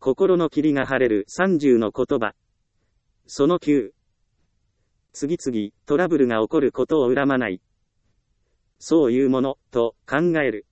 心の霧が晴れる30の言葉。その9。次々、トラブルが起こることを恨まない。そういうもの、と考える。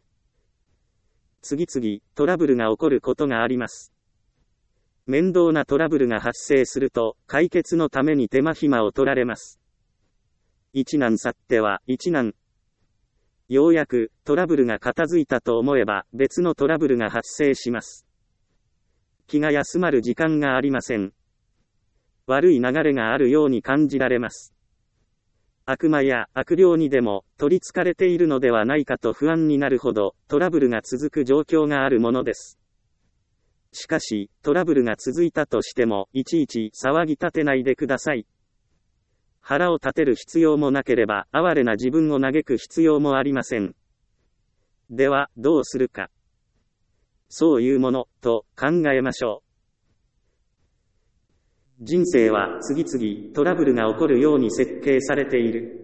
次々、トラブルが起こることがあります。面倒なトラブルが発生すると、解決のために手間暇を取られます。一難去っては一難。ようやく、トラブルが片付いたと思えば、別のトラブルが発生します。気が休まる時間がありません。悪い流れがあるように感じられます。悪魔や悪霊にでも取り憑かれているのではないかと不安になるほどトラブルが続く状況があるものです。しかし、トラブルが続いたとしても、いちいち騒ぎ立てないでください。腹を立てる必要もなければ、哀れな自分を嘆く必要もありません。では、どうするか。そういうもの、と考えましょう。人生は次々トラブルが起こるように設計されている。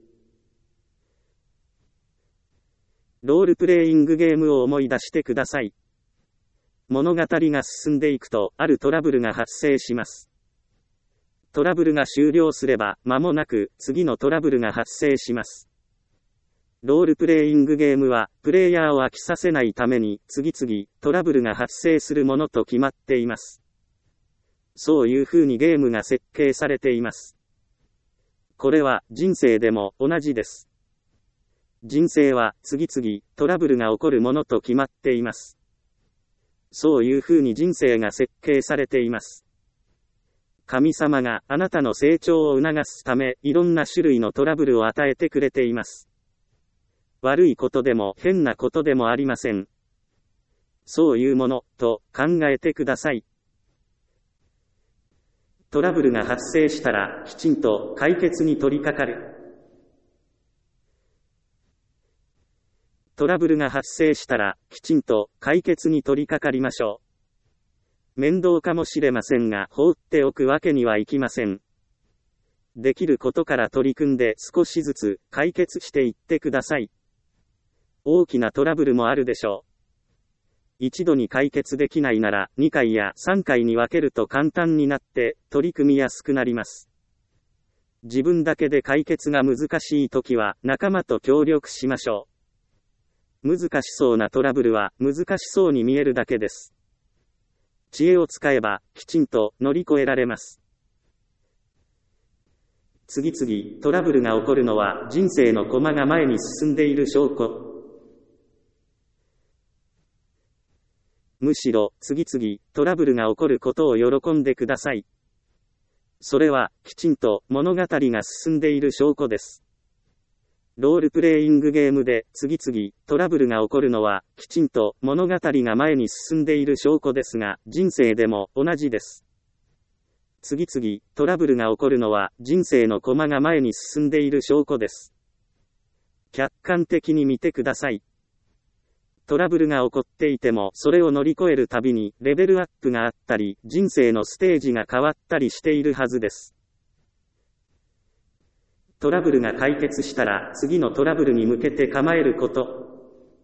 ロールプレイングゲームを思い出してください。物語が進んでいくと、あるトラブルが発生します。トラブルが終了すれば、間もなく次のトラブルが発生します。ロールプレイングゲームは、プレイヤーを飽きさせないために、次々トラブルが発生するものと決まっています。そういう風にゲームが設計されています。これは人生でも同じです。人生は次々トラブルが起こるものと決まっています。そういう風に人生が設計されています。神様があなたの成長を促すため、いろんな種類のトラブルを与えてくれています。悪いことでも変なことでもありません。そういうもの、と考えてください。トラブルが発生したら、きちんと解決に取り掛かる。トラブルが発生したら、きちんと解決に取り掛かりましょう。面倒かもしれませんが、放っておくわけにはいきません。できることから取り組んで少しずつ解決していってください。大きなトラブルもあるでしょう。一度に解決できないなら、2回や3回に分けると簡単になって取り組みやすくなります。自分だけで解決が難しいときは仲間と協力しましょう。難しそうなトラブルは難しそうに見えるだけです。知恵を使えばきちんと乗り越えられます。次々トラブルが起こるのは人生の駒が前に進んでいる証拠。むしろ次々トラブルが起こることを喜んでください。それはきちんと物語が進んでいる証拠です。ロールプレイングゲームで次々トラブルが起こるのはきちんと物語が前に進んでいる証拠ですが、人生でも同じです。次々トラブルが起こるのは人生の駒が前に進んでいる証拠です。客観的に見てください。トラブルが起こっていてもそれを乗り越えるたびにレベルアップがあったり、人生のステージが変わったりしているはずです。トラブルが解決したら次のトラブルに向けて構えること。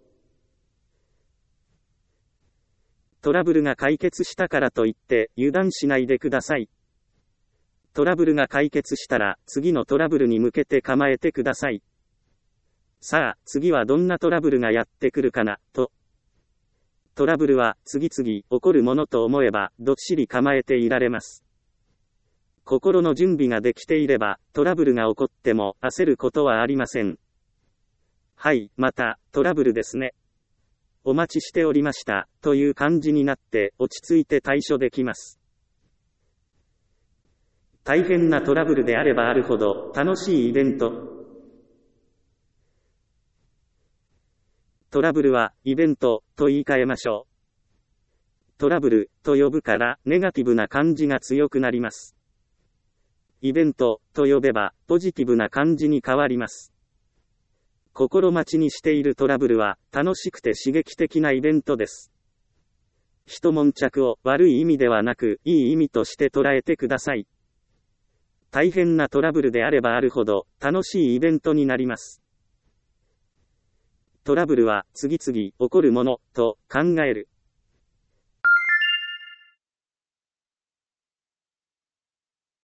トラブルが解決したからといって油断しないでください。トラブルが解決したら次のトラブルに向けて構えてください。さあ、次はどんなトラブルがやってくるかな、と。トラブルは次々起こるものと思えばどっしり構えていられます。心の準備ができていれば、トラブルが起こっても焦ることはありません。はい、また、トラブルですね。お待ちしておりました、という感じになって落ち着いて対処できます。大変なトラブルであればあるほど、楽しいイベント。トラブルは、イベント、と言い換えましょう。トラブル、と呼ぶから、ネガティブな感じが強くなります。イベントと呼べばポジティブな感じに変わります。心待ちにしているトラブルは楽しくて刺激的なイベントです。一悶着を悪い意味ではなくいい意味として捉えてください。大変なトラブルであればあるほど楽しいイベントになります。トラブルは次々起こるものと考える。